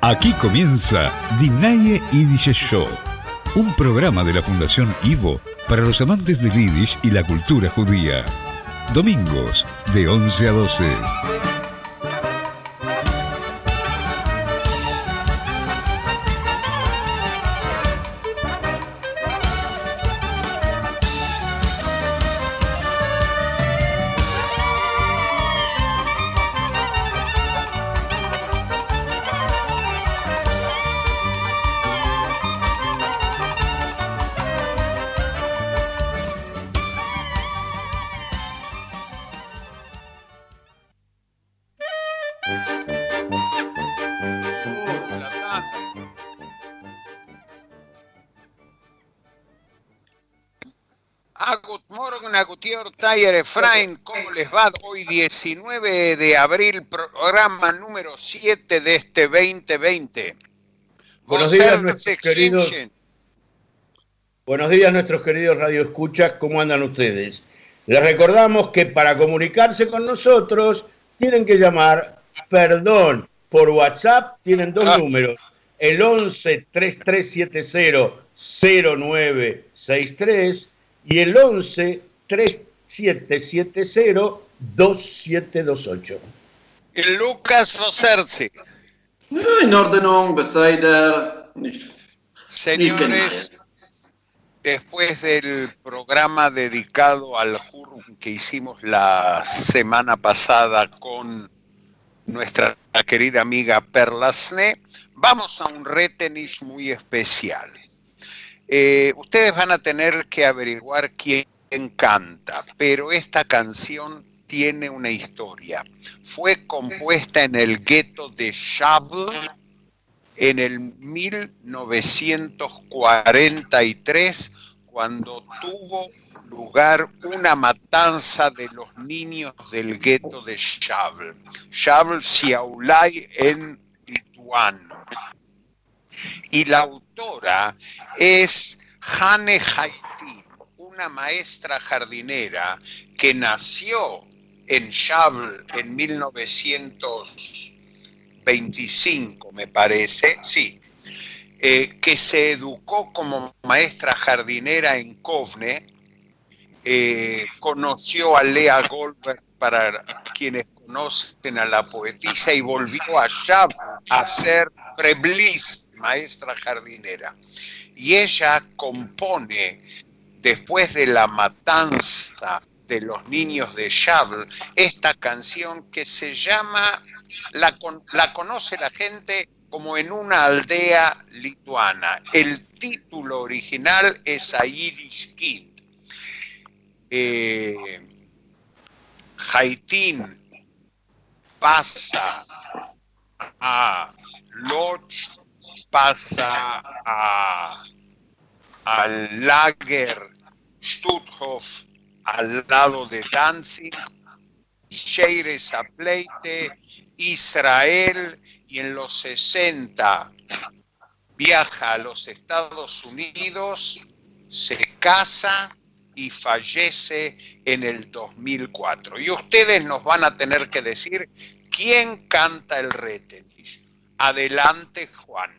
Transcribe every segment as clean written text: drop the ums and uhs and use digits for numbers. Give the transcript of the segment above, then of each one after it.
Aquí comienza Dinaye Yiddish Show, un programa de la Fundación Ivo para los amantes del Yiddish y la cultura judía. Domingos de 11 a 12. Taller Efraín, ¿cómo les va? Hoy 19 de abril, programa número 7 de este 2020. Buenos días, nuestros queridos radioescuchas, ¿cómo andan ustedes? Les recordamos que para comunicarse con nosotros tienen que llamar, por WhatsApp tienen dos números, el 11 3370 0963 y el 11 3770-2728. Lucas Roserzi. In Ordnung, Beseider. Señores, después del programa dedicado al Hurum que hicimos la semana pasada con nuestra querida amiga Perla Sne, vamos a un Retenish muy especial. Ustedes van a tener que averiguar quién canta, pero esta canción tiene una historia. Fue compuesta en el gueto de Shavl en el 1943, cuando tuvo lugar una matanza de los niños del gueto de Shavl. Shavl Siaulai en lituano. Y la autora es Hane Haitin, una maestra jardinera que nació en Shavl en 1925, me parece, sí, que se educó como maestra jardinera en Kovne, conoció a Lea Goldberg, para quienes conocen a la poetisa, y volvió a Shavl a ser preblis, maestra jardinera. Y ella compone, después de la matanza de los niños de Shavl, esta canción que se llama, la conoce la gente como En una aldea lituana. El título original es A Yiddish Kid. Haitin pasa a Lodz, pasa al Lager Stutthof al lado de Danzig, Sheires a Pleite, Israel, y en los 60 viaja a los Estados Unidos, se casa y fallece en el 2004. Y ustedes nos van a tener que decir quién canta el Retenish. Adelante, Juan.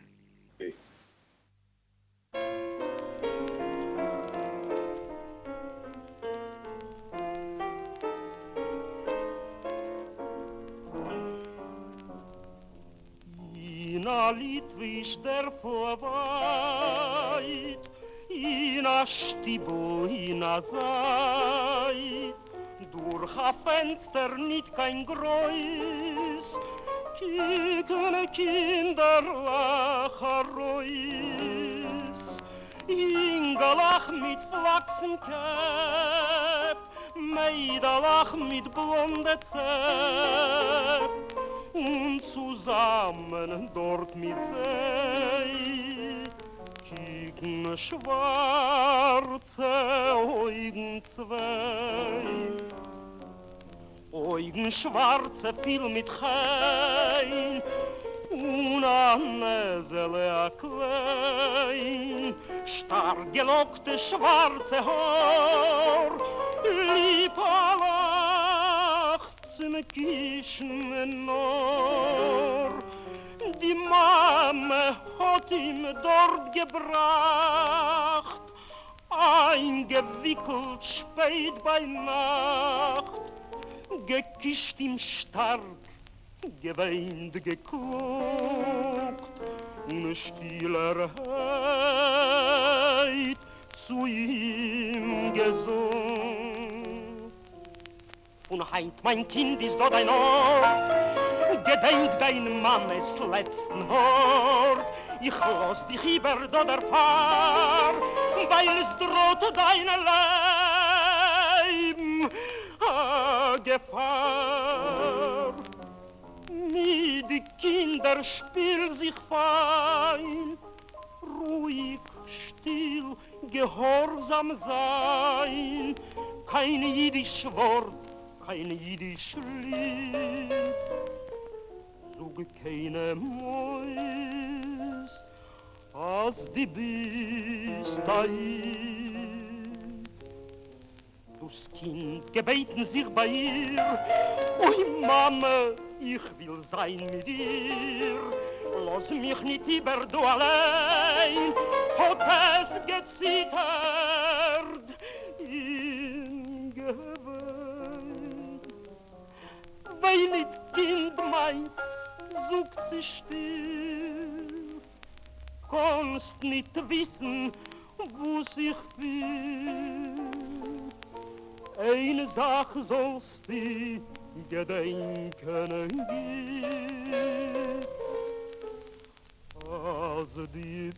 In a Litwisch der Vorweit, in a Stibo, in a Zeit, durch a Fenster nicht kein Groß, kicken Kinder lachen Reus, Ingelach mit Flachsenkäpp, Mädelach mit blonde Zepp, und zusammen dort mit See kicken schwarze Augen zwei. Augen schwarze viel mit Chein und an Nesele a klein, stark gelockte schwarze Haar, Liebalacht zum Kischen Nor, die Mann hat ihm dort gebracht, eingewickelt spät bei Nacht, gekischt ihm stark, geweint, geguckt, und stiller Heid zu ihm gesungen. Und heint, mein Kind, ist dort ein Ort, gedenk dein Mannes letzten Wort. Ich lass dich über dort erfahr, weil es droht dein Leben Gefahr. Mit die Kinder spiel sich fein, ruhig, still, gehorsam sein, kein jüdisch Wort, kein jüdisch Lied, suche keine Mäus, als die bist das Kind gebeten sich bei ihr, oi Mama, ich will sein mit dir, lass mich nicht über du allein, hat es gezittert in Gewalt. Weil nicht Kind meint, sucht sie still, kannst nicht wissen, wo sich will. Eine Sache sollst du gedenken gehen, als du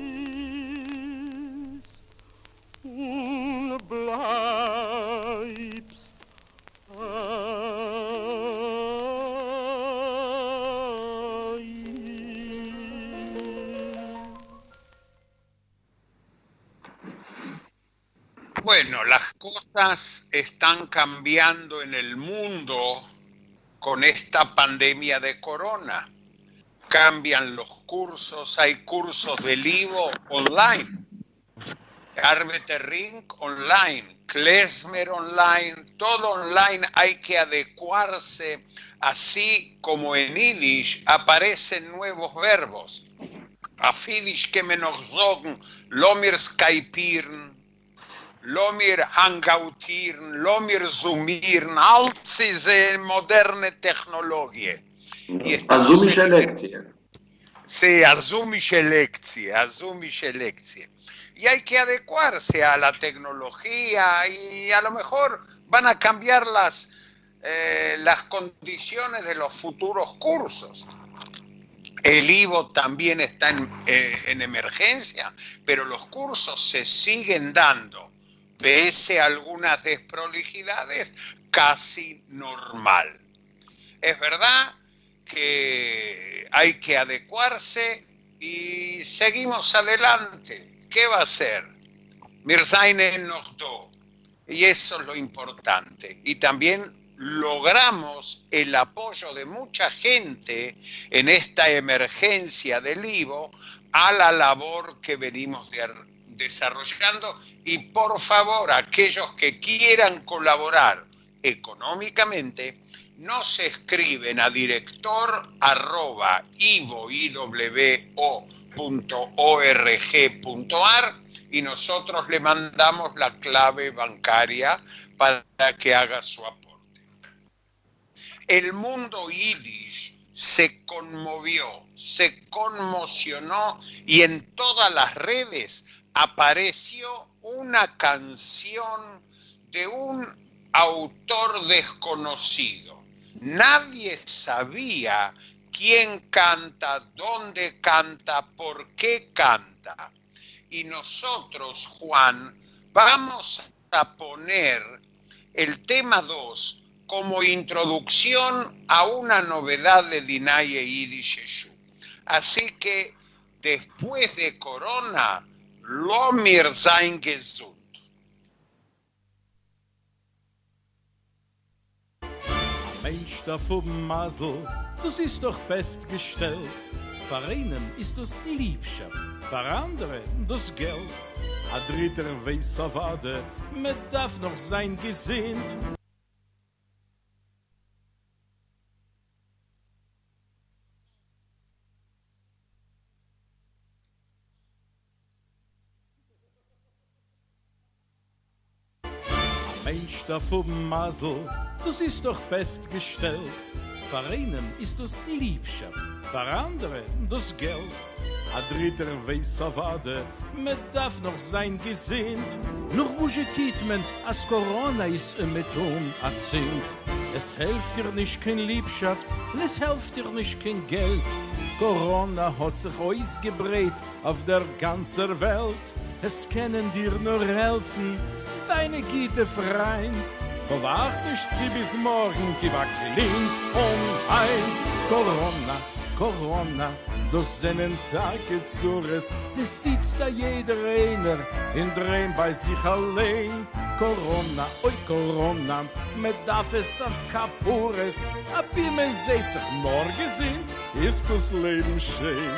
bist und bleibst Bueno, las cosas están cambiando en el mundo con esta pandemia de corona. Cambian los cursos, hay cursos del IVO online, Arbeiterring online, Klezmer online, todo online, hay que adecuarse, así como en Yiddish aparecen nuevos verbos. Afidish que menos sagen, lomir skypieren, lomir hangautieren, lomir zoomieren, all diese moderne tecnologie. Azumische lekcje. Sí, azumische lekcje. Y hay que adecuarse a la tecnología y a lo mejor van a cambiar las condiciones de los futuros cursos. El IVO también está en emergencia, pero los cursos se siguen dando, pese a algunas desprolijidades, casi normal. Es verdad que hay que adecuarse y seguimos adelante. ¿Qué va a ser? Mirzaine nos do. Y eso es lo importante. Y también logramos el apoyo de mucha gente en esta emergencia del IVO a la labor que venimos desarrollando. Y por favor, aquellos que quieran colaborar económicamente, nos escriben a director@ivo.org.ar y nosotros le mandamos la clave bancaria para que haga su aporte. El mundo yiddish se conmovió, se conmocionó y en todas las redes apareció una canción de un autor desconocido. Nadie sabía quién canta, dónde canta, por qué canta. Y nosotros, Juan, vamos a poner el tema 2 como introducción a una novedad de Dinaye Yiddish Yeshu. Así que, después de Corona, lo mir sein gesund. Mensch da vom Masel, das ist doch festgestellt. Für einen ist das Liebschaft, für andere das Geld. A dritter weiß auf Ade, man darf noch sein gesinnt. Mensch darf oben Masel, das ist doch festgestellt. Für einen ist das Liebschaft, für andere das Geld. A dritter weiß auf Ade, man darf noch sein gesinnt. Noch wo steht man, als Corona ist mit erzählt. Es hilft dir nicht kein Liebschaft, und es hilft dir nicht kein Geld. Corona hat sich ausgebreitet auf der ganzen Welt. Es können dir nur helfen, deine gute Freund. Verwacht nicht sie bis morgen, gib a clean und ein. Corona, Corona, das sind Tage zures, es sitzt da jeder einer in Drehen bei sich allein. Corona, oi Corona, mit darf es auf Kapures, ab wie man seht sich morgen sind, ist das Leben schön.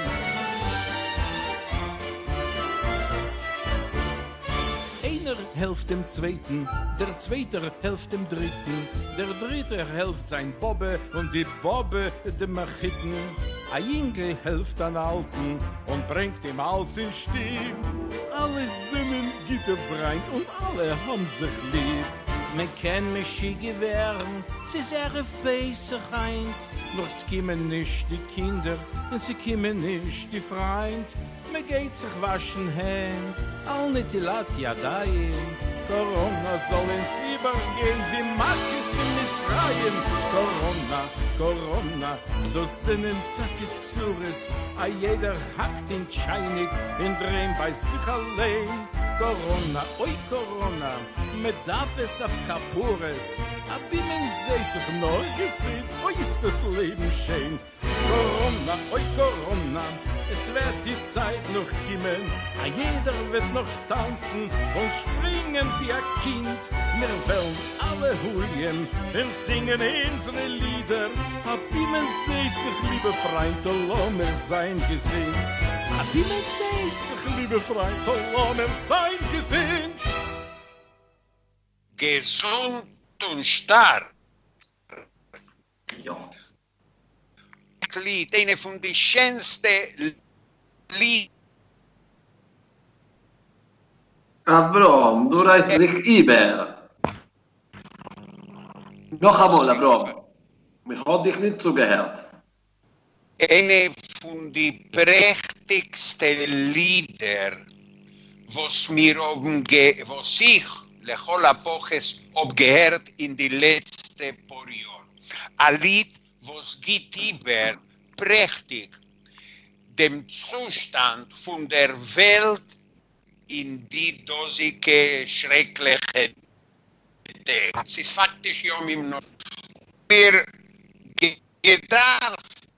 Einer hilft dem Zweiten, der Zweite hilft dem Dritten, der Dritte hilft sein Bobbe und die Bobbe dem Machitten. Ein Jinge hilft an Alten und bringt ihm alles in Stieb. Alle sind gute Freund und alle haben sich lieb. Man kann mich gewähren, sie ist besser heint. Noch es kommen nicht die Kinder und sie kommen nicht die Freund. Man geht sich waschen Hand, all nicht die Latjadaien. Corona soll ins Übergehen, wie Makis in Mitzrayim. Corona, Corona, das sind ein Takizures. A jeder hackt in Scheinig, in Drehen bei sich allein. Corona, oi Corona, mit darf es auf Kapures. Ab wie man seht sich neu gesehen, oi ist das Leben schön. Corona, oi Corona, es wird die Zeit noch kommen. A jeder wird noch tanzen und springen wie ein Kind. Wir wollen alle hulien und singen unsere Lieder. Ab wie man seht sich, liebe Freund, lass mir sein gesehen. Ab wie man seht sich, liebe Freund, lass mir sein gesehen. Gesund und stark. Ja. Lied, eine von den schönsten Lied. Avrom, du reißt dich über. Noch einmal, Avrom. Mich hat dich nicht zugehört. Eine von den prächtigsten Lieder, was ich, Lechol Apoches, abgehört in die letzten paar Jahre. Ein Lied, was geht über prächtig dem Zustand von der Welt in die dosige, schreckliche Tage. Es ist faktisch ja mit noch mehr gedarf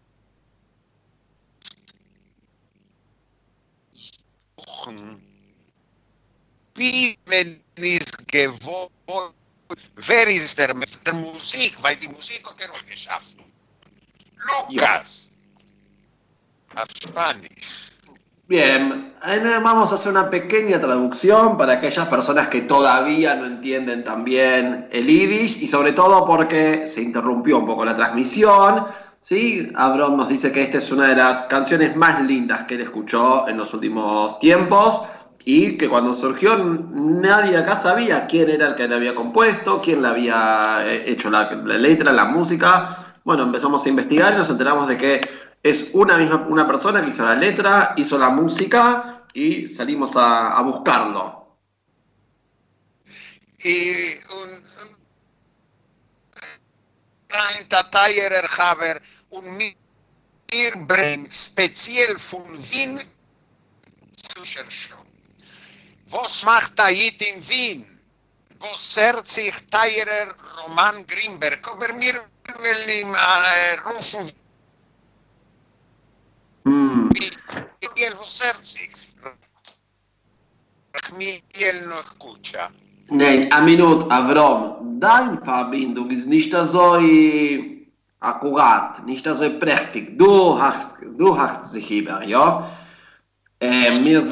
suchen, wie man ist gewollt. Wer ist der mit der Musik? Weil die Musik hat auch geschafft. Lucas. A Spanish. Bien, vamos a hacer una pequeña traducción para aquellas personas que todavía no entienden tan bien el Yiddish y sobre todo porque se interrumpió un poco la transmisión, ¿sí? Avrom nos dice que esta es una de las canciones más lindas que él escuchó en los últimos tiempos y que cuando surgió nadie acá sabía quién era el que la había compuesto, quién le había hecho la letra, la música. Bueno, empezamos a investigar y nos enteramos de que es una persona que hizo la letra, hizo la música y salimos a buscarlo. Y ein Tatayer Haber und mir bringt speziell von Wien zu Show. Was macht Tait in Wien? Was hört sich Tayerer Roman Grimberg? Aber mir will ihm rufen. Miel, was hört sich? Miel noch escucha. Nein, ein Minute, Avrom. Deine Verbindung ist nicht so akkurat, nicht so prächtig. Du hast sich über, ja? Wir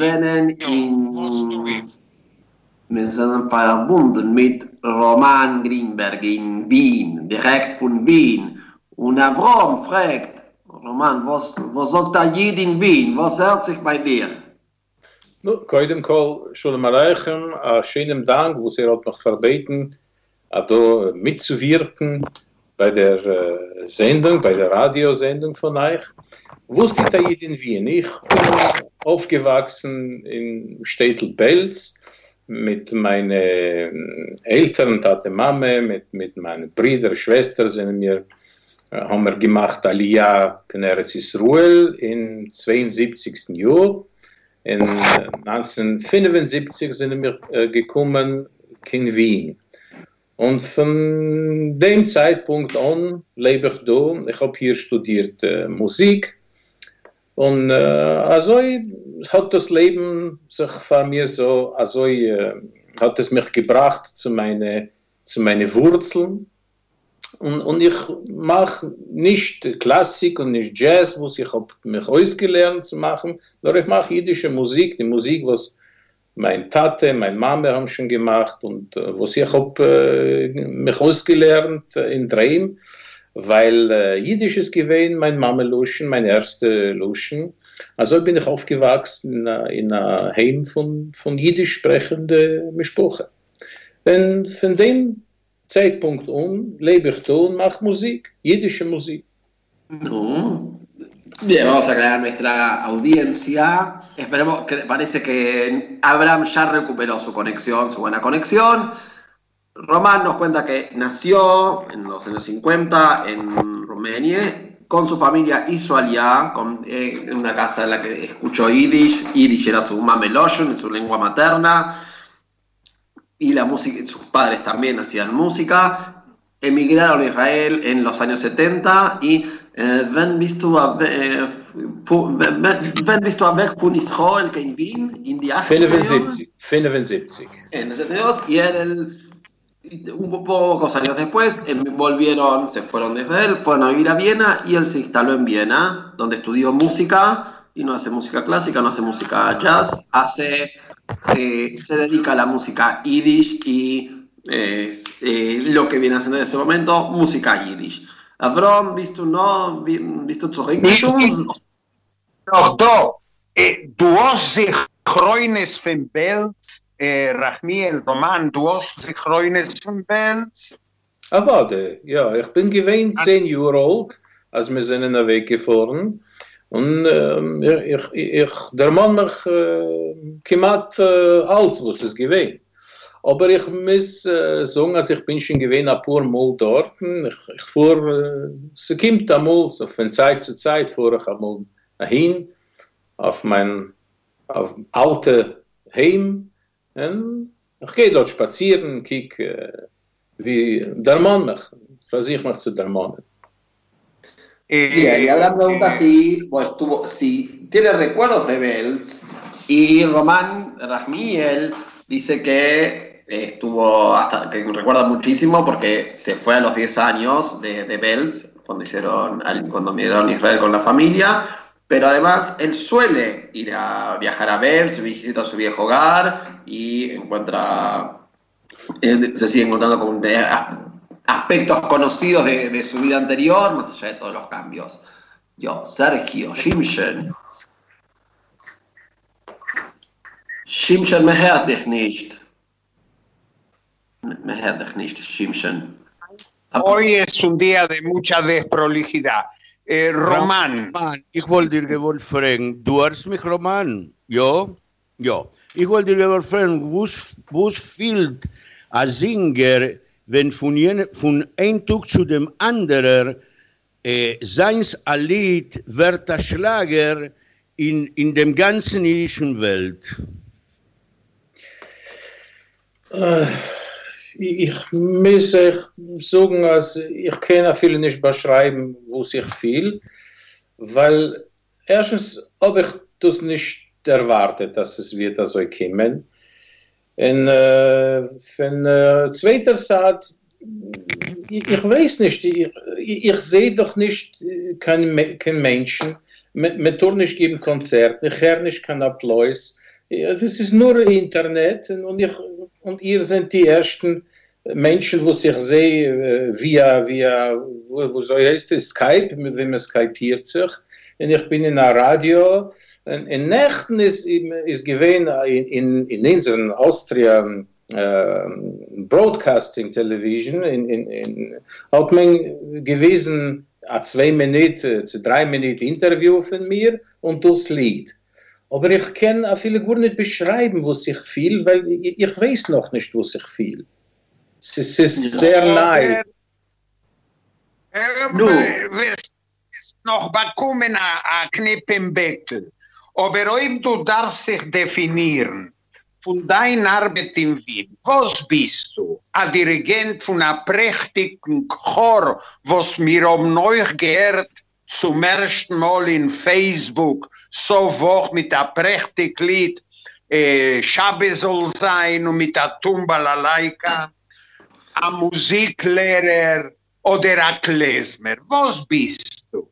sind verbunden mit Roman Grimberg in Wien, direkt von Wien. Und Avrom fragt, Roman, was sagt der Jid in Wien? Was hört sich bei dir? Nu, koidem kol, Shalom Aleichem, schönem Dank, wo sie hat noch verbeten, da mitzuwirken bei der Sendung, bei der Radiosendung von euch. Wusste ich da in Wien? Ich bin aufgewachsen in Städtel-Belz mit meinen Eltern, Tate, Mame, mit meinen Brüdern, Schwestern haben wir gemacht Aliyah in Eretz Yisroel im 72. Jahr. In 1975 sind wir gekommen in Wien. Und von dem Zeitpunkt an lebe ich da. Ich habe hier studiert Musik. Und also hat das Leben sich von mir so, also hat es mich gebracht zu meinen Wurzeln. Und ich mache nicht Klassik und nicht Jazz, was ich habe mich ausgelernt zu machen, sondern ich mache jiddische Musik, die Musik, was mein Tate, meine Mama haben schon gemacht und was ich habe mich ausgelernt in Dreim, weil Jiddisch ist gewesen, mein Mama-Luschen, mein erste Luschen. Also bin ich aufgewachsen in einem Heim von Jiddisch sprechenden Mischprochen. Denn von dem Zeitpunkt lebe ich da und mache Musik, jiddische Musik. Bien, vamos a aclarar nuestra audiencia. Esperemos que parece que Abraham ya recuperó su conexión, su buena conexión. Román nos cuenta que nació en los años 50 en Rumania. Con su familia hizo Aliyah en una casa en la que escuchó Yiddish. Yiddish era su mameloshon, su lengua materna. Y la música, sus padres también hacían música. Emigraron a Israel en los años 70 y wenn bist du weg von Israel in Wien in die 75. En el 72 y pocos años después volvieron, se fueron de Israel, fueron a vivir a Viena y él se instaló en Viena, donde estudió música y no hace música clásica, no hace música jazz, se dedica a la música yiddish y lo que viene haciendo en ese momento, música yiddish. Avrom, bist du zurückgekommen? Noch da. Du hast sich Reunes von Belz, Rachmiel, Roman, du hast sich Reunes von Belz? Warte, ja, ich bin gewesen 10 Jahre alt, als wir sind in den Weg gefahren. Und der Mann mich gemacht alles, was es gewesen. Aber ich muss sagen, also ich bin schon gewesen ein paar Mal dort. Ich fuhr, es kommt einmal, so von Zeit zu Zeit fuhr ich einmal dahin, auf mein alte Heim. Und ich gehe dort spazieren, kicke, wie der Mann mich, versuche mich zu der Mann. Y Abraham pregunta si tiene recuerdos de Belz, y Román Rachmiel dice que estuvo que recuerda muchísimo porque se fue a los 10 años de Belz cuando migraron a Israel con la familia, pero además él suele viajar a Belz, visita su viejo hogar y se sigue encontrando con aspectos conocidos de su vida anterior, más allá de todos los cambios. Sergio, Shimshon, me hört dich nicht. Shimshon. Hoy es un día de mucha desprolijidad. Román. Ich wollte dir fragen, du hörst mich, Roman? Ja. Ich wollte dir fragen, was fehlt ein Singer, wenn von einem Tag zu dem anderen seins ein Lied wird ein Schlager in dem ganzen jüdischen Welt? Ich muss sagen, also ich kann viele nicht beschreiben, wo sich viel, weil erstens habe ich das nicht erwartet, dass es wird so kommen. Und von zweiter Seite, ich weiß nicht, ich sehe doch nicht kein Menschen, man tut nicht geben Konzerte, ich höre nicht keinen Applaus. Das ist nur Internet und ihr seid die ersten Menschen, wo ich sehe, via wo so heißt es, Skype, mit wem man skypiert sich. Und ich bin in einem Radio. In Nächten ist gewesen in unseren Austrian Broadcasting Television hat man gewesen a 2 Minuten zu 3 Minuten Interview von mir und das Lied. Aber ich kann auch viele gut nicht beschreiben, was ich fühle, weil ich weiß noch nicht, was ich fühle. Es ist sehr nahe. Noch bekommen a Knipp im Bettel. Aber ob du darfst sich definieren von deiner Arbeit in Wien, was bist du? Ein Dirigent von einem prächtigen Chor, was mir neu gehört, zum ersten Mal in Facebook, so hoch mit einem prächtigen Lied, Schabe soll sein und mit der Tumbalalaika, ein Musiklehrer oder ein Klezmer. Was bist du?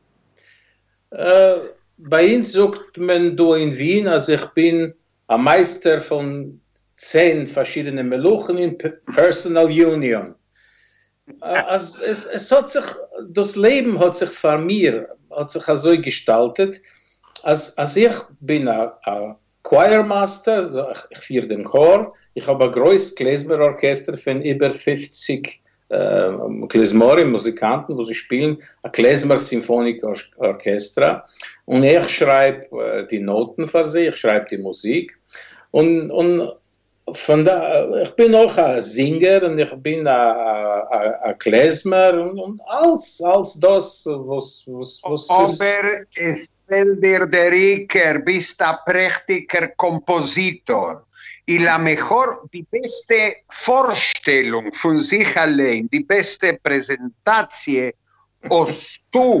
Bei uns sagt man da in Wien, also ich bin ein Meister von 10 verschiedenen Meluchen in Personal Union. Es hat sich, das Leben hat sich für mir so gestaltet, als ich bin ein Choirmaster, ich führe den Chor, ich habe ein großes Klezmer-Orchester von über 50 Klezmer-Musikanten, wo sie spielen, ein Klezmer-Symphonik-Orchester. Und ich schreibe die Noten für sie, ich schreibe die Musik. Und von da, ich bin auch ein Singer und ich bin ein Klezmer und alles das, was aber es fällt dir der Iker, bist ein prächtiger Kompositor. Y la mejor, die beste Vorstellung von sich allein, die beste Präsentation hast du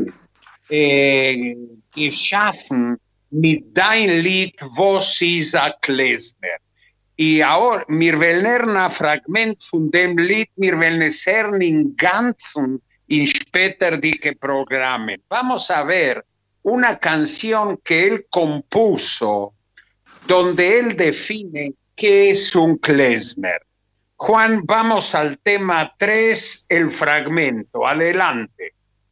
geschaffen mit dein Lied, was ist ein Klezmer. Y ahora, wir wollen ein Fragment von dem Lied, wir wollen es hören im Ganzen in später dicke Programme. Vamos a ver una canción que él compuso, donde él define qué es un klezmer. Juan, vamos al tema 3, el fragmento. Adelante.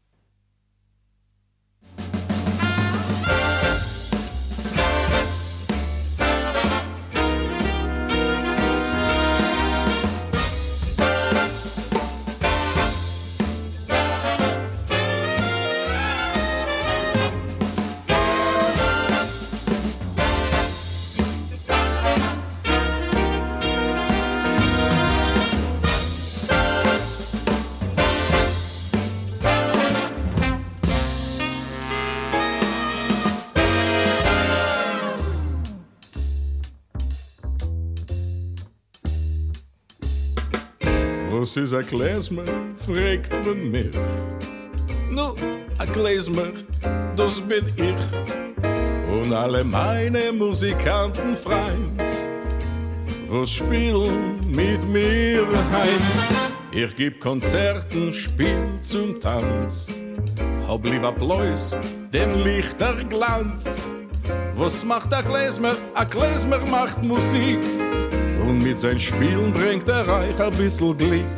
Was ist ein Klezmer, fragt man mich. Nu, ein Klezmer, das bin ich. Und alle meine Musikanten Freund, was spielen mit mir heint. Ich geb Konzerten, spiel zum Tanz. Hab lieber Applaus, den lichter Glanz. Was macht ein Klezmer? Ein Klezmer macht Musik. Und mit seinen Spielen bringt reich ein bisschen Glück.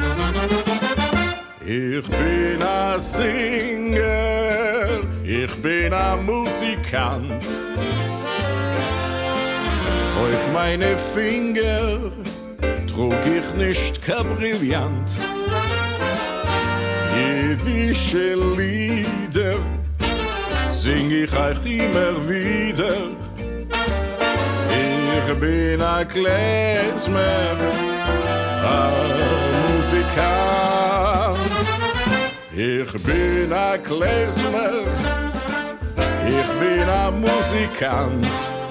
Ich bin ein Singer, ich bin ein Musikant. Auf meine Finger trug ich nicht kein Brillant. Jiddische Lieder sing ich euch immer wieder. Ich bin ein Klezmer, ein Musikant. Ich bin ein Klezmer, ich bin ein Musikant.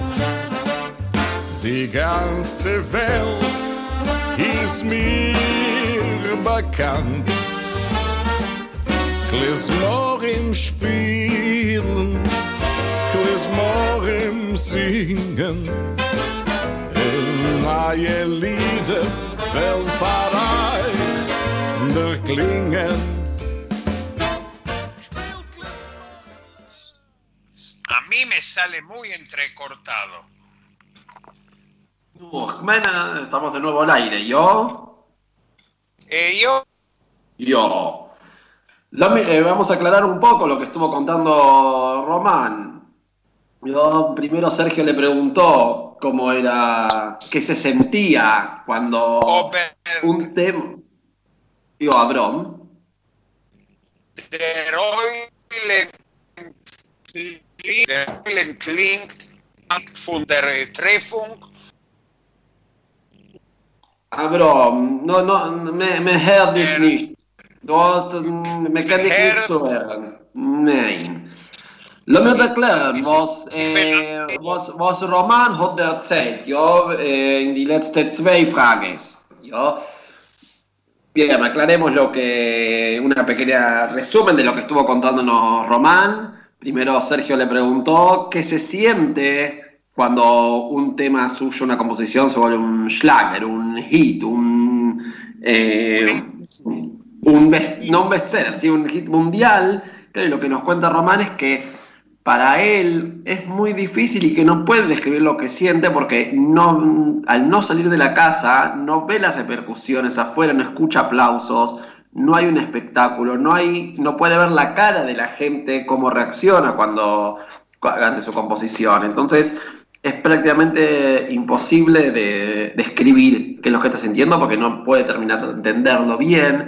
Die ganze Welt ist mir bekannt. Klezmer im Spielen, Klezmer im Singen. Neue Lieder, weltverreich, der Klingen. A mí me sale muy entrecortado. Jimena, estamos de nuevo al aire. ¿Yo? Yo. Vamos a aclarar un poco lo que estuvo contando Román. Primero Sergio le preguntó cómo era, qué se sentía cuando un tema... Yo, Abraham. Der Eulen klingt von der Treffung. Abraham, me hört dich nicht. Me kann dich nicht zuhören. Nein. Lass mich erklären, was Roman hat erzählt, ja, in die letzten 2 Fragen. Ja. Bien, aclaremos una pequeña resumen de lo que estuvo contándonos Román. Primero Sergio le preguntó qué se siente cuando un tema suyo, una composición, se vuelve un Schlager, un hit, no un bestseller, ¿sí? Un hit mundial. Claro, y lo que nos cuenta Román es que para él es muy difícil y que no puede describir lo que siente porque al no salir de la casa no ve las repercusiones afuera, no escucha aplausos, no hay un espectáculo, no puede ver la cara de la gente, cómo reacciona ante su composición. Entonces es prácticamente imposible de describir qué es lo que está sintiendo porque no puede terminar de entenderlo bien.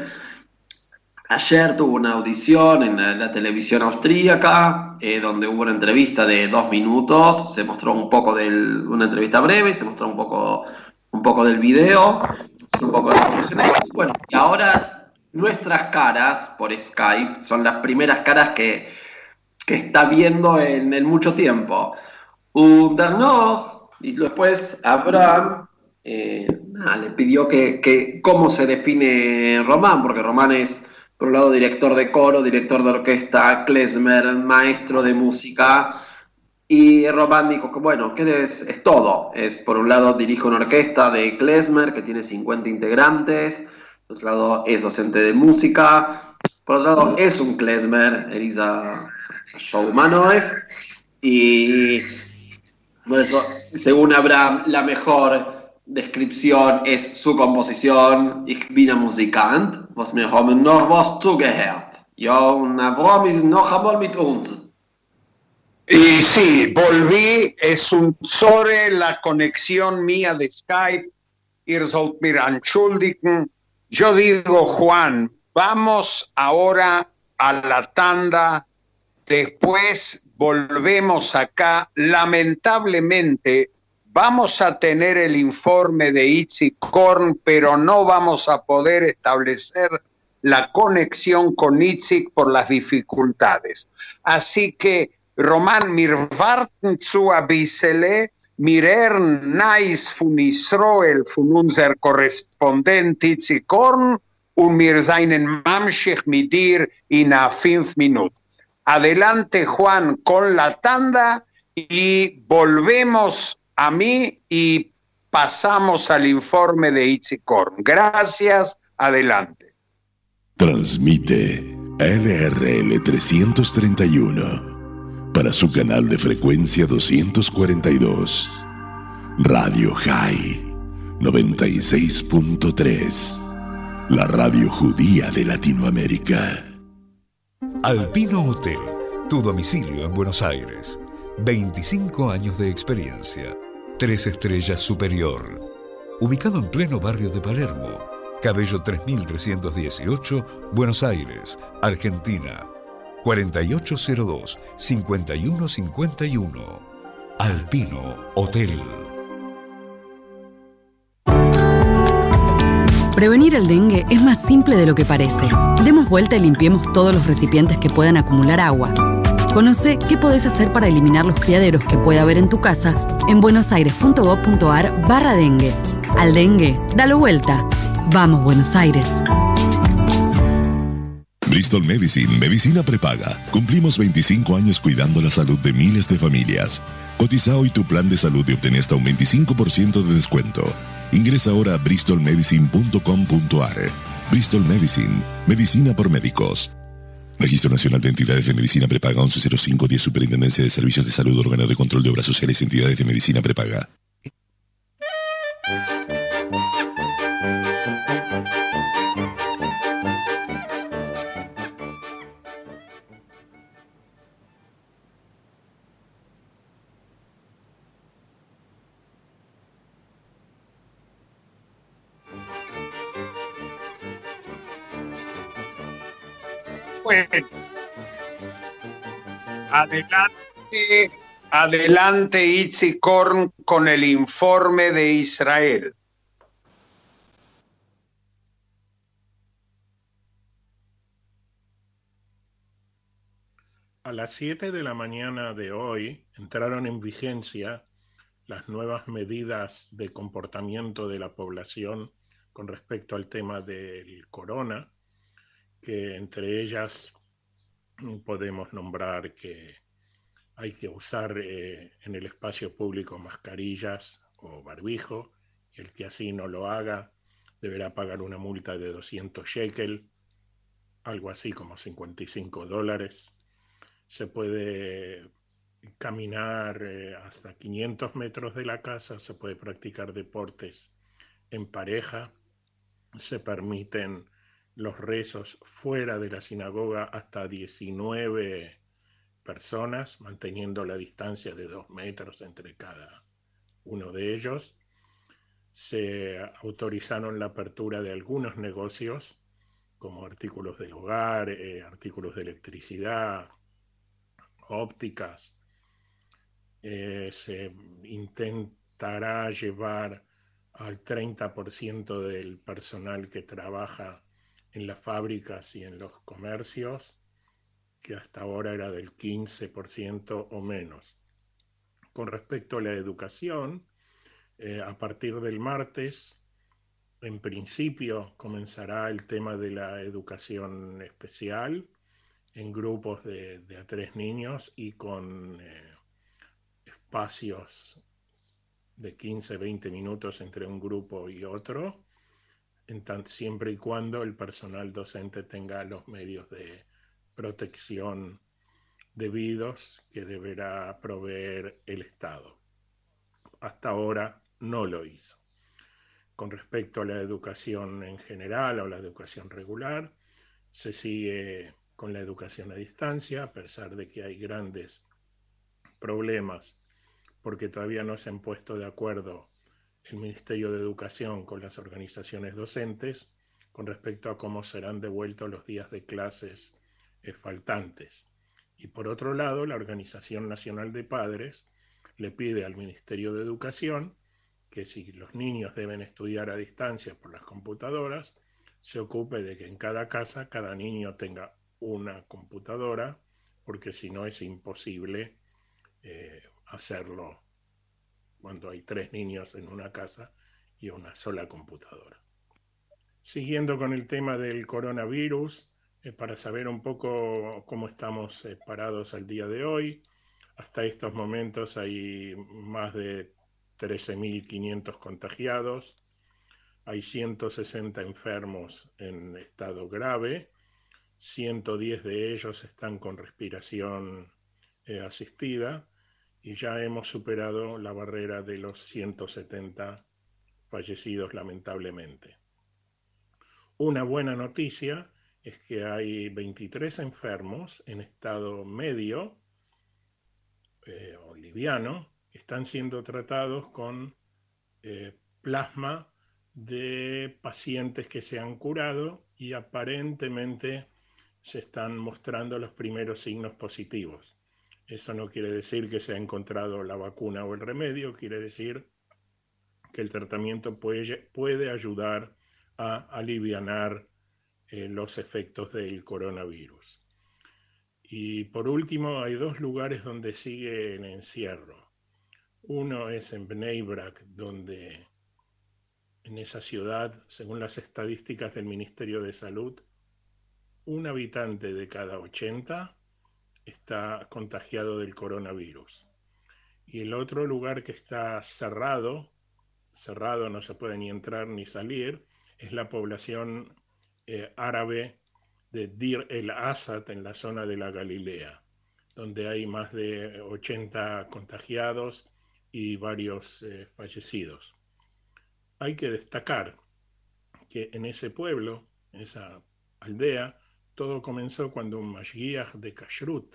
Ayer tuvo una audición en la televisión austríaca, donde hubo una entrevista de 2 minutos, se mostró un poco una entrevista breve, se mostró un poco del video, un poco de las conclusiones. Bueno, y ahora nuestras caras por Skype son las primeras caras que está viendo en mucho tiempo. Bernard, y después Abraham, le pidió que cómo se define Román, porque Román es, por un lado, director de coro, director de orquesta, klezmer, maestro de música, y Román dijo que, bueno, que es todo. Por un lado, dirige una orquesta de klezmer que tiene 50 integrantes, por otro lado, es docente de música, por otro lado, es un klezmer, Elisa Showmanoe, y por eso, según Abraham, la mejor descripción es su composición Ich bin ein Musikant, was mir haben noch was zugehört. Ja, und Abraham ist noch einmal mit uns. Y sí, volví, es un sobre la conexión mía de Skype. Ihr sollt mir entschuldigen. Yo digo, Juan, vamos ahora a la tanda, después volvemos acá. Lamentablemente, vamos a tener el informe de Itzik Korn, pero no vamos a poder establecer la conexión con Itzik por las dificultades. Así que, Roman, mir warten zu a bissele, mir nice von Israel, von unser Korrespondent Itzik Korn, und mir seinen Mamschich mit dir in a 5 Minuten. Adelante, Juan, con la tanda y volvemos a mí y pasamos al informe de Itzik Korn. Gracias, adelante. Transmite LRL 331 para su canal de frecuencia 242. Radio High 96.3. La radio judía de Latinoamérica. Alpino Hotel, tu domicilio en Buenos Aires. 25 años de experiencia. 3 estrellas superior. Ubicado en pleno barrio de Palermo. Cabello 3318, Buenos Aires, Argentina. 4802-5151. Alpino Hotel. Prevenir el dengue es más simple de lo que parece. Demos vuelta y limpiemos todos los recipientes que puedan acumular agua. Conoce qué podés hacer para eliminar los criaderos que puede haber en tu casa en buenosaires.gov.ar/dengue. Al dengue, dalo vuelta. Vamos, Buenos Aires. Bristol Medicine, medicina prepaga. Cumplimos 25 años cuidando la salud de miles de familias. Cotiza hoy tu plan de salud y obtén hasta un 25% de descuento. Ingresa ahora a bristolmedicine.com.ar. Bristol Medicine, medicina por médicos. Registro Nacional de Entidades de Medicina Prepaga 110510, Superintendencia de Servicios de Salud, Órgano de Control de Obras Sociales y Entidades de Medicina Prepaga. Bueno, adelante Itzik Korn con el informe de Israel. A las 7 de la mañana de hoy entraron en vigencia las nuevas medidas de comportamiento de la población con respecto al tema del corona, que entre ellas podemos nombrar que hay que usar en el espacio público mascarillas o barbijo, y el que así no lo haga deberá pagar una multa de 200 shekel, algo así como $55. Se puede caminar hasta 500 metros de la casa, se puede practicar deportes en pareja, se permiten los rezos fuera de la sinagoga hasta 19 personas, manteniendo la distancia de 2 metros entre cada uno de ellos. Se autorizaron la apertura de algunos negocios, como artículos del hogar, artículos de electricidad, ópticas. Se intentará llevar al 30% del personal que trabaja en las fábricas y en los comercios, que hasta ahora era del 15% o menos. Con respecto a la educación, a partir del martes, en principio comenzará el tema de la educación especial en grupos de a 3 niños y con espacios de 15-20 minutos entre un grupo y otro, siempre y cuando el personal docente tenga los medios de protección debidos que deberá proveer el Estado. Hasta ahora no lo hizo. Con respecto a la educación en general o la educación regular, se sigue con la educación a distancia, a pesar de que hay grandes problemas porque todavía no se han puesto de acuerdo el Ministerio de Educación con las organizaciones docentes con respecto a cómo serán devueltos los días de clases faltantes. Y por otro lado, la Organización Nacional de Padres le pide al Ministerio de Educación que si los niños deben estudiar a distancia por las computadoras, se ocupe de que en cada casa cada niño tenga una computadora, porque si no es imposible hacerlo cuando hay 3 niños en una casa y una sola computadora. Siguiendo con el tema del coronavirus, para saber un poco cómo estamos parados al día de hoy, hasta estos momentos hay más de 13.500 contagiados, hay 160 enfermos en estado grave, 110 de ellos están con respiración asistida y ya hemos superado la barrera de los 170 fallecidos lamentablemente. Una buena noticia es que hay 23 enfermos en estado medio o liviano que están siendo tratados con plasma de pacientes que se han curado y aparentemente se están mostrando los primeros signos positivos. Eso no quiere decir que se ha encontrado la vacuna o el remedio, quiere decir que el tratamiento puede ayudar a alivianar los efectos del coronavirus. Y por último, hay 2 lugares donde sigue el encierro. Uno es en Bnei Brak, donde en esa ciudad, según las estadísticas del Ministerio de Salud, 1 habitante de cada 80 está contagiado del coronavirus. Y el otro lugar que está cerrado, no se puede ni entrar ni salir, es la población árabe de Dir el Asad en la zona de la Galilea, donde hay más de 80 contagiados y varios fallecidos. Hay que destacar que en ese pueblo, en esa aldea, todo comenzó cuando un mashgiach de Kashrut,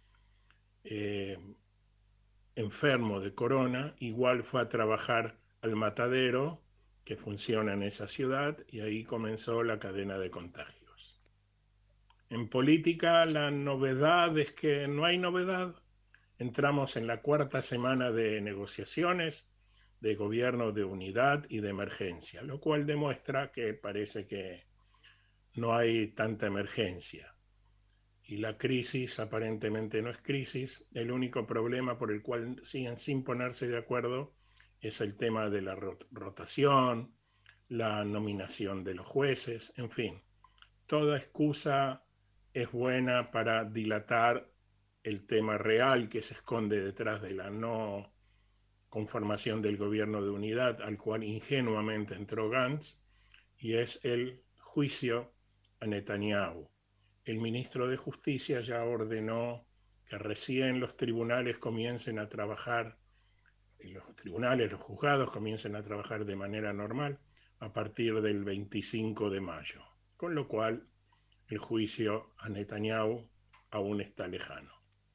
enfermo de corona, igual fue a trabajar al matadero que funciona en esa ciudad y ahí comenzó la cadena de contagios. En política la novedad es que no hay novedad. Entramos en la cuarta semana de negociaciones de gobierno de unidad y de emergencia, lo cual demuestra que parece que no hay tanta emergencia. Y la crisis aparentemente no es crisis. El único problema por el cual siguen sin ponerse de acuerdo es el tema de la rotación, la nominación de los jueces, en fin. Toda excusa es buena para dilatar el tema real que se esconde detrás de la no conformación del gobierno de unidad al cual ingenuamente entró Gantz, y es el juicio a Netanyahu. El ministro de Justicia ya ordenó que recién los tribunales comiencen a trabajar, los juzgados comiencen a trabajar de manera normal a partir del 25 de mayo, con lo cual el juicio a Netanyahu aún está lejano.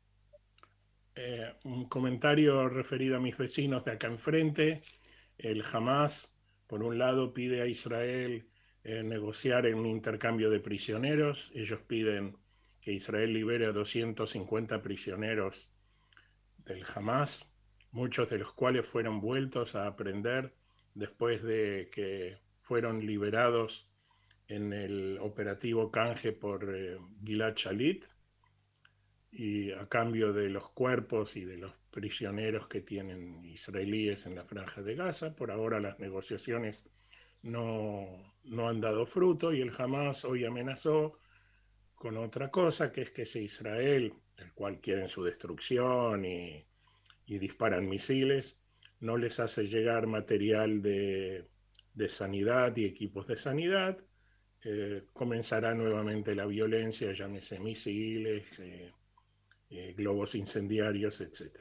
Un comentario referido a mis vecinos de acá enfrente. El Hamas, por un lado, pide a Israel negociar en un intercambio de prisioneros. Ellos piden que Israel libere a 250 prisioneros del Hamas, muchos de los cuales fueron vueltos a aprender después de que fueron liberados en el operativo canje por Gilad Shalit, y a cambio de los cuerpos y de los prisioneros que tienen israelíes en la Franja de Gaza. Por ahora las negociaciones no han dado fruto, y el Hamas hoy amenazó con otra cosa, que es que si Israel, el cual quieren su destrucción y disparan misiles, no les hace llegar material de sanidad y equipos de sanidad, comenzará nuevamente la violencia, llámese misiles, globos incendiarios, etc.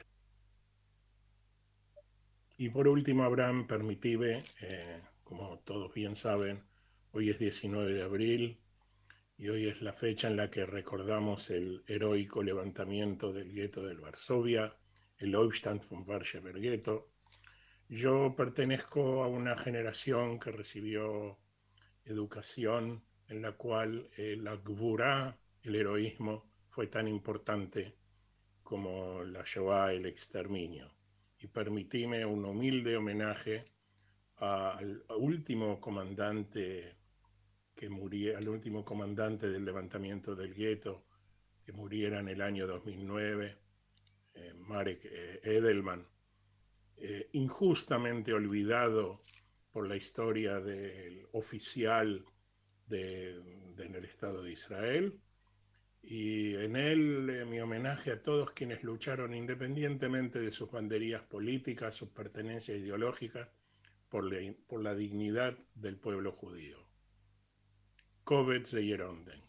Y por último, Abraham, permitime, como todos bien saben, hoy es 19 de abril y hoy es la fecha en la que recordamos el heroico levantamiento del gueto de Varsovia, el Aufstand von Warschauer Ghetto. Yo pertenezco a una generación que recibió educación en la cual la Gvurá, el heroísmo, fue tan importante como la Shoah, el exterminio. Y permitime un humilde homenaje al último comandante al último comandante del levantamiento del gueto, que muriera en el año 2009, Marek Edelman, injustamente olvidado por la historia del oficial en el Estado de Israel. Y en él mi homenaje a todos quienes lucharon independientemente de sus banderías políticas, sus pertenencias ideológicas, por la dignidad del pueblo judío. Kovetz de Yerondenk.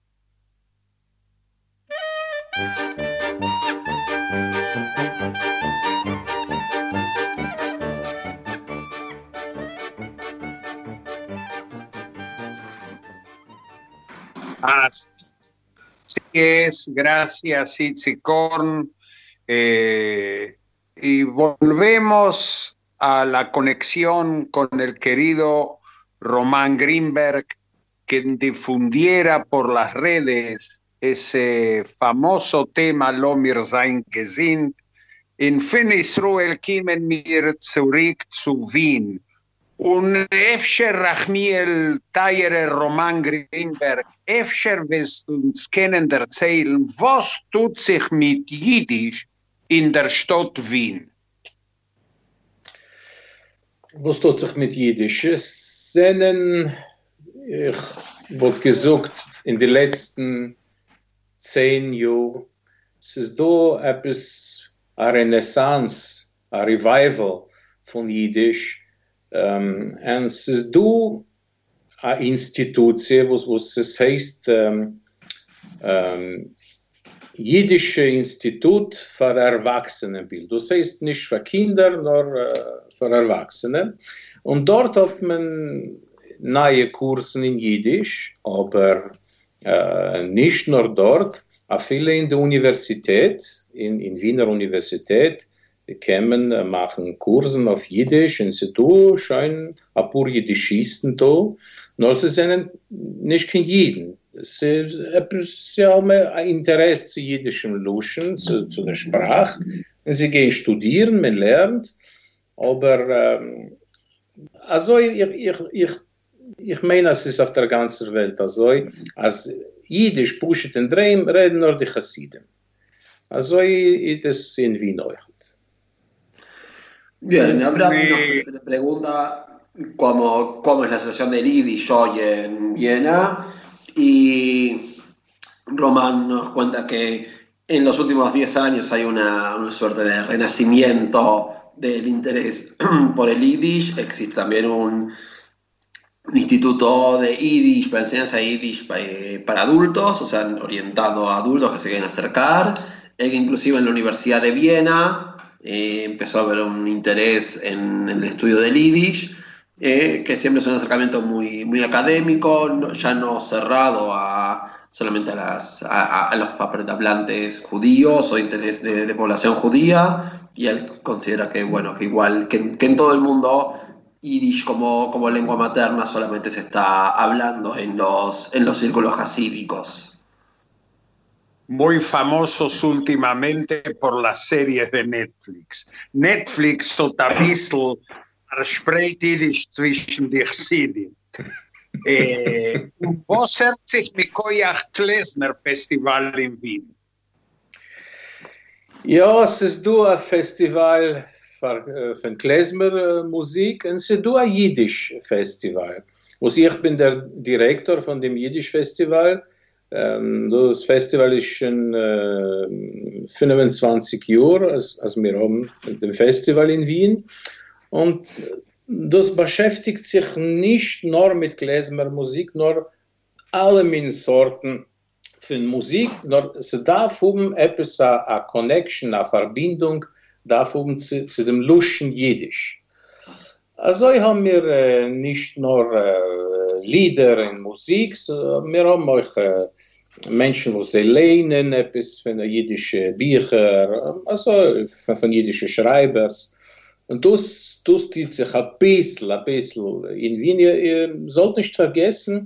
Así es, gracias Itzik Korn. Y volvemos a la conexión con el querido Román Greenberg, quien difundiera por las redes ese famoso tema Lo mir sein gesinnt. In fin Israel kimen mir zurück zu Wien. Un Efscher Rachmiel Tayere Román Greenberg, Efscher wirst uns kennen erzählen, was tut sich mit Jiddisch in der Stadt Wien? Was tut sich mit Jiddisch? Es sind, ich wurde gesagt, in den letzten 10 Jahren, es ist da etwas, eine Renaissance, ein Revival von Jiddisch. Und es ist da eine Institution, was es heißt, Jiddische Institut für Erwachsenenbild. Das heißt nicht für Kinder, nur für Erwachsene. Und dort hat man neue Kurse in Jiddisch, aber nicht nur dort, auch viele in der Universität, in Wiener Universität, kämen, machen Kursen auf Jiddisch, und sie da scheinen ein paar Jiddischisten da, nur sie sind nicht kein Jiden. Sie haben ein Interesse zu jüdischem Luschen, zu der Sprache. Und sie gehen studieren, man lernt. Aber also ich meine, es ist auf der ganzen Welt so, als Jiddisch, Pushet und Dreim reden nur die Hasidim. Also ist es in Wien auch. Bien, Abraham nos pregunta cómo es la situación del Yiddish hoy en Viena, y Román nos cuenta que en los últimos 10 años hay una suerte de renacimiento del interés por el Yiddish. Existe también un instituto de Yiddish, para enseñanza de Yiddish para adultos, o sea, orientado a adultos que se quieren acercar. Inclusive en la Universidad de Viena empezó a haber un interés en el estudio del Yiddish, que siempre es un acercamiento muy, muy académico, ya no cerrado solamente a los hablantes judíos o interés de población judía, y él considera que, bueno, que igual que en todo el mundo Yiddish como lengua materna solamente se está hablando en los círculos hasídicos. Muy famosos últimamente por las series de Netflix. Netflix hat ein bisschen spricht Yiddish zwischen die Chassidim. Was hört sich mit Koyach Klezmer Festival in Wien? Ja, es ist ein Festival von Klezmer Musik und es ist ein Jiddisch Festival. Ich bin der Direktor von dem Jiddisch Festival. Das Festival ist schon 25 Jahre, als wir haben das Festival in Wien. Und das beschäftigt sich nicht nur mit Klezmer-Musik, nur alle meine Sorten von Musik, nur es darf etwas, eine Connection, eine Verbindung, darf zu dem Luschen Jiddisch. Also haben wir nicht nur Lieder und Musik, wir haben auch Menschen, die sie lernen, etwas von jiddischen Büchern, also von jiddischen Schreibers. Und das tut sich ein bisschen in Wien. Ihr sollt nicht vergessen,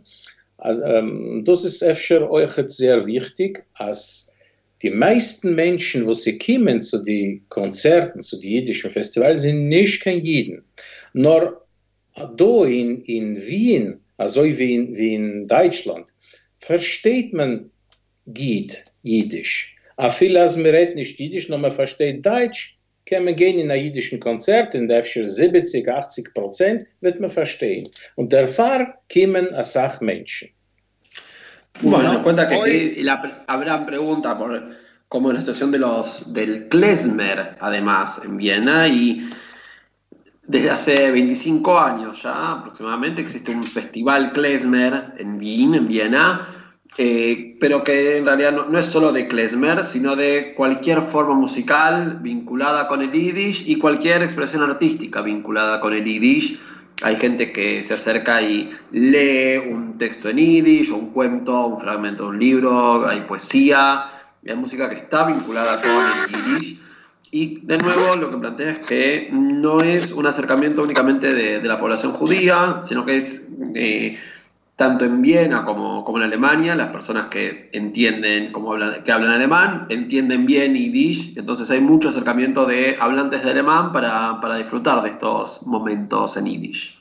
das ist öfter euch sehr wichtig, als die meisten Menschen, die sie kommen zu den Konzerten, zu den jiddischen Festivals, sind nicht kein Jiden. Nur da in Wien, also wie in Deutschland, versteht man gut Jiddisch. Aber viel als man redet nicht Jiddisch, nur man versteht Deutsch, kann man gehen in ein jiddischen Konzert, in der 70-80% wird man verstehen. Und davor kommen eine Sache Menschen. Bueno, nos cuenta que Abraham pregunta por cómo es la situación del Klezmer, además, en Viena, y desde hace 25 años ya aproximadamente existe un festival Klezmer en Viena, pero que en realidad no es solo de Klezmer, sino de cualquier forma musical vinculada con el Yiddish y cualquier expresión artística vinculada con el Yiddish. Hay gente que se acerca y lee un texto en Yiddish, o un cuento, un fragmento de un libro, hay poesía, hay música que está vinculada con el Yiddish. Y de nuevo lo que plantea es que no es un acercamiento únicamente de la población judía, sino que es tanto en Viena como en Alemania, las personas que entienden, que hablan alemán, entienden bien Yiddish, entonces hay mucho acercamiento de hablantes de alemán para disfrutar de estos momentos en Yiddish.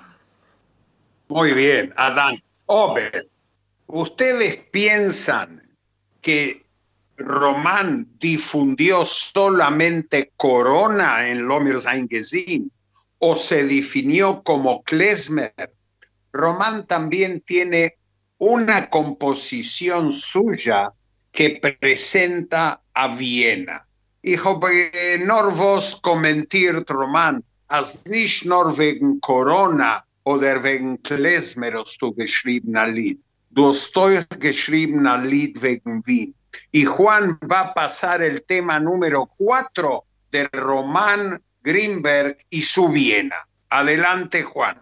Muy bien, Adán. Ober, ¿ustedes piensan que Román difundió solamente Corona en Lomer sein Gesehen o se definió como Klezmer? Román también tiene una composición suya que presenta a Viena. Ich habe nur was kommentiert, Román, als nicht nur wegen Corona oder wegen Klezmer hast du geschrieben ein Lied. Du hast geschrieben ein Lied wegen Wien. Y Juan va a pasar el tema número 4 de Román Grinberg y su Viena. Adelante, Juan.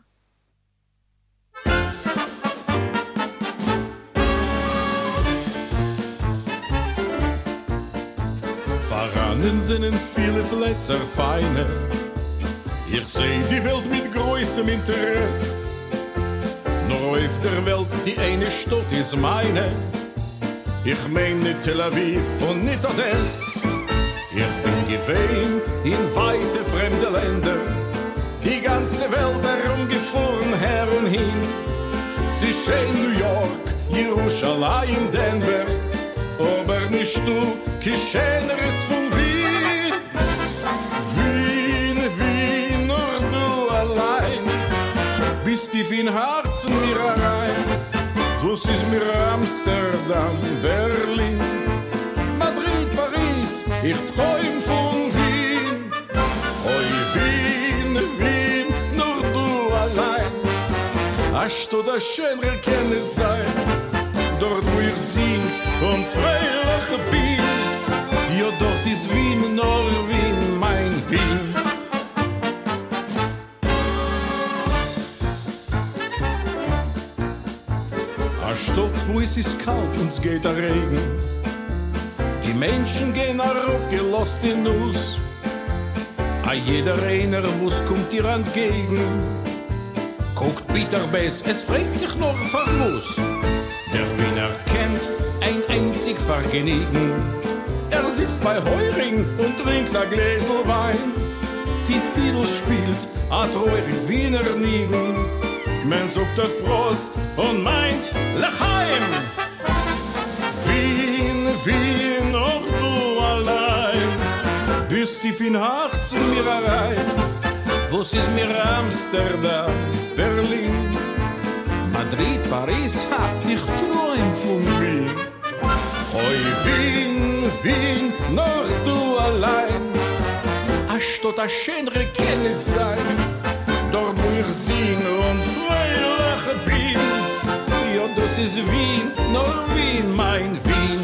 Voran sind viele Plätze feine. Ich seh die Welt mit großem Interesse. Nur auf der Welt die eine Stadt ist meine. Ich mein nicht Tel Aviv und nicht Odessa. Ich bin gewesen in weite fremde Länder, die ganze Welt herumgefahren her und hin. Sie schön New York, Jerusalem, Denver, aber nicht du, Kischeneres von Wien. Wien, Wien, nur du allein, bist tief in Herzen mir rein. Was ist mir Amsterdam, Berlin, Madrid, Paris, ich träum von Wien. Oi, Wien, Wien, nur du allein, hast du das schön erkennen sein. Dort wo ich sing und freilich bin, ja dort ist Wien, nur Wien, mein Wien. A Stadt, wo es ist kalt und es geht der Regen, die Menschen gehen herab, gelost in Nuss. A jeder einer, wo's kommt dir entgegen, guckt bitterbeiß, es fragt sich noch verwuss. Der Wiener kennt ein einzig Vergnügen. Er sitzt bei Heuring und trinkt a Gläsel Wein. Die Fiedel spielt a treurig Wiener Nigen. Man sagt das Prost und meint L'chaim. Wien, Wien, auch du allein, bist tief in Herzen mir rein. Was ist mir Amsterdam, Berlin, Madrid, Paris, ich träum von Wien. Oi, Wien, Wien, nur du allein, a Stadt, a schönere kann nicht sein. Dort wo ich sing und freilich bin, ja das ist Wien, nur Wien, mein Wien.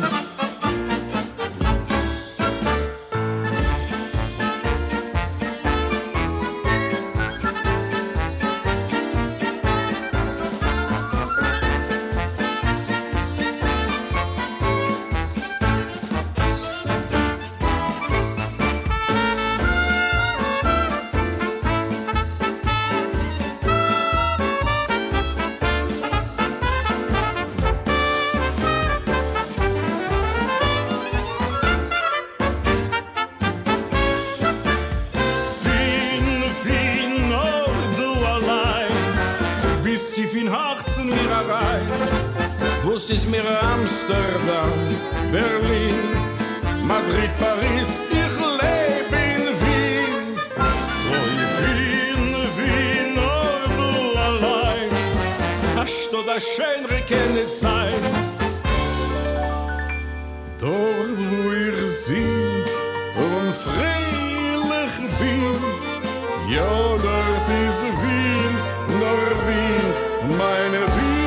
Was ist mir Amsterdam, Berlin, Madrid, Paris, ich lebe in Wien. Oh, Wien, Wien, oh, du allein, hast du das schönere kann nicht sein. Dort, wo ich sing und freilich bin, ja, dort ist Wien, nur Wien, meine Wien.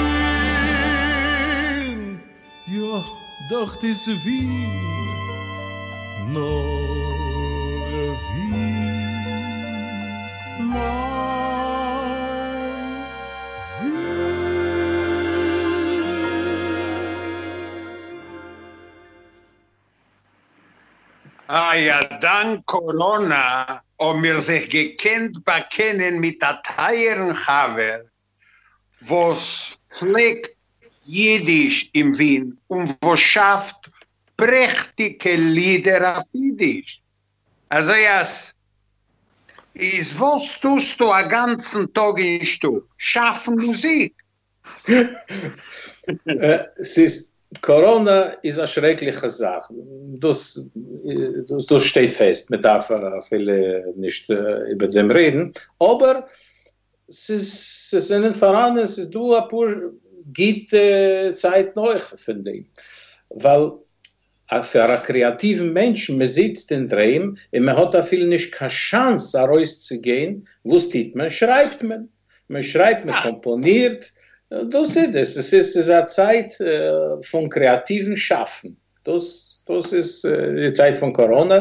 Ja, dort ist Wien, nur Wien, mein Wien. Ah ja, dank Corona, wir sich gekannt bekennen mit der teuren Haver, was pflegt Jiddisch im Wien und wo schafft prächtige Lieder auf Jiddisch. Also yes, was tust du den ganzen Tag in Stub? Schaffen Musik. Corona ist eine schreckliche Sache. Das steht fest. Man darf viele nicht über dem reden. Aber es ist in den Vereinen, es ist du ein paar gute Zeit neu, finde ich. Weil für einen kreativen Menschen, man sitzt in Drehen und man hat da viel nicht keine Chance, rauszugehen. Was tut man? Schreibt man. Man schreibt, man komponiert. Das ist es. Es ist eine Zeit von kreativen Schaffen. Das ist die Zeit von Corona.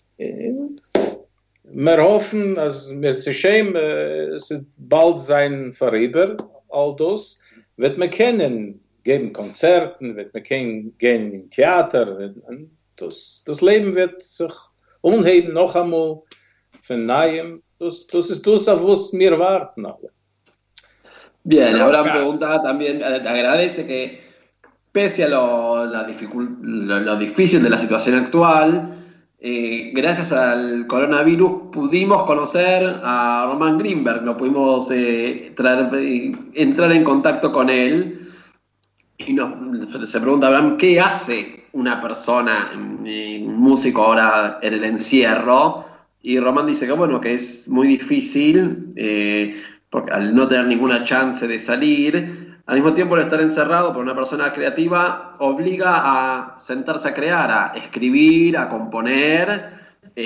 Wir hoffen, also wir sind schön, es wird bald sein vorüber, all das. Wird man kennen, geben Konzerten, wird man gehen in Theater. Das Leben wird sich umheben noch einmal von Neuem. Das ist das, auf was wir warten alle. Bien, Abraham pregunta también, agradece que pese a lo difícil de la situación actual, gracias al coronavirus pudimos conocer a Román Greenberg, lo pudimos entrar en contacto con él. Y se pregunta, Abraham, ¿qué hace una persona, un músico ahora en el encierro? Y Román dice que bueno, que es muy difícil, porque al no tener ninguna chance de salir, al mismo tiempo de estar encerrado por una persona creativa, obliga a sentarse a crear, a escribir, a componer,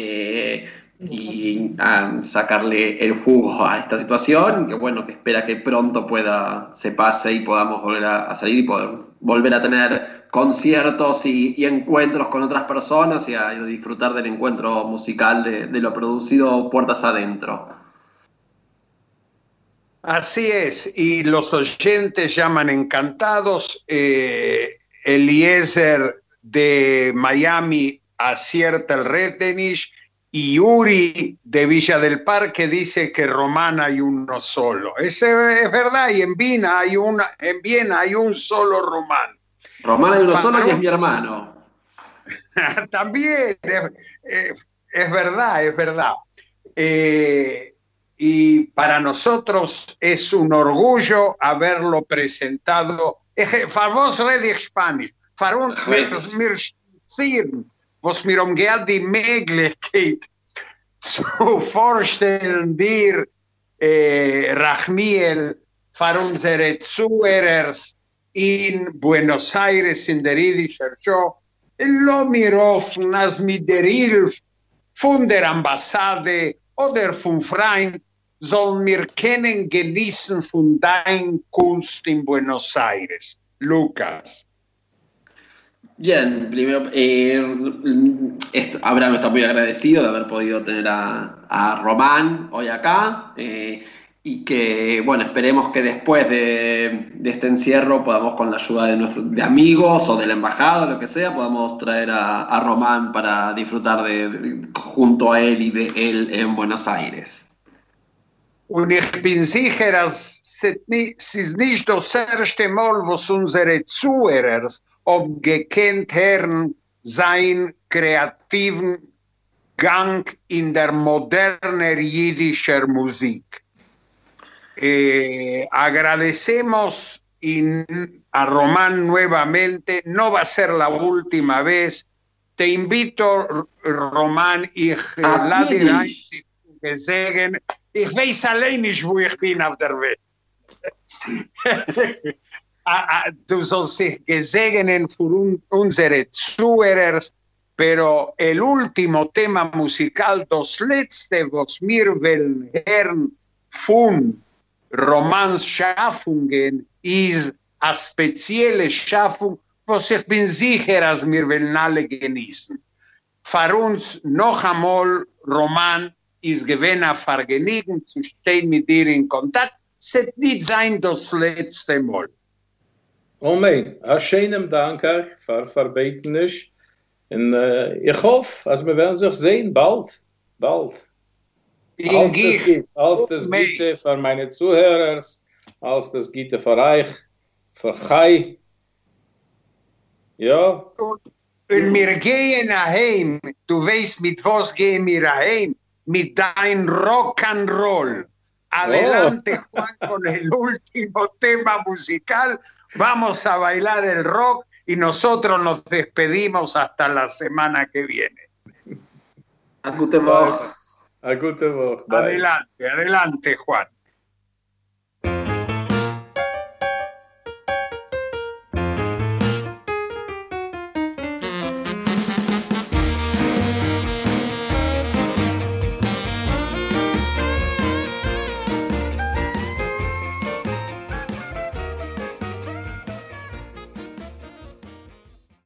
y a sacarle el jugo a esta situación, que bueno, que espera que pronto se pase y podamos volver a salir y poder volver a tener conciertos y encuentros con otras personas y a disfrutar del encuentro musical de lo producido puertas adentro. Así es, y los oyentes llaman encantados. Eliezer de Miami acierta el Retenich. Y Uri de Villa del Parque dice que Román hay uno solo. Es verdad, y en Viena hay un solo Román. Román hay uno solo y es mi hermano. También, es verdad. Y para nosotros es un orgullo haberlo presentado. Para vos redig Spanisch. Para uns was mir umgeht die Möglichkeit zu vorstellen, dir, Rachmiel, für unsere Zuhörers in Buenos Aires in der jüdischen Show, lo mir offen, als mit der Hilfe von der Ambassade oder von Freund sollen wir genießen von dein Kunst in Buenos Aires. Lucas. Bien, primero, Abraham está muy agradecido de haber podido tener a Román hoy acá, y que, bueno, esperemos que después de este encierro podamos, con la ayuda de amigos o de la embajada o lo que sea, podamos traer a Román para disfrutar junto a él y de él en Buenos Aires. Und ich bin sicher, es ist nicht das erste Mal, was unsere Zuhörer gekannt haben, sein kreativen Gang in der modernen jiddischer Musik. Agradecemos a Román nuevamente, no va a ser la última vez. Te invito, Román, ich lade ein, Sie zu sagen, ich weiß allein nicht, wo ich bin auf der Welt. Du sollst dich gesegnen für unsere Zuhörer, pero el último tema musical, das letzte, was wir wollen hören von Romans Schaffungen, ist eine spezielle Schaffung, was ich bin sicher, dass wir wollen alle genießen. Für uns noch einmal, Roman, ist gewesen ein Vergnügen zu stehen mit dir in Kontakt. Es wird nicht sein das letzte Mal. Amen. Een schönen Dank für Verbetenisch. Und ich hoffe, dass wir werden sich sehen bald. Als das Gitte für meine Zuhörer, als das Gitte für euch, für Chai. Ja. Und wir gehen heim. Du weißt, mit was gehen wir heim? Mit dein Rock'n'Roll. Adelante, Juan, con el último tema musical. Vamos a bailar el rock y nosotros nos despedimos hasta la semana que viene. A gute Woche. A gute Woche. Adelante, Juan.